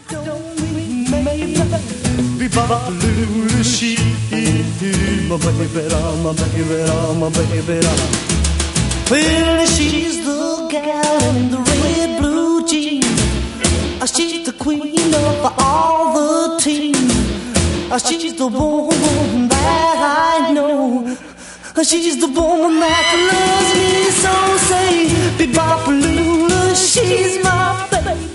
don't mean maybe. Be-ba-ba-loo, she, my baby, my baby, my baby. Well, she's the gal in the red blue jeans. She's the queen of all the team. She's the woman that I know. She's the woman that loves me so. Say, be-ba-ba-loo, she's my baby.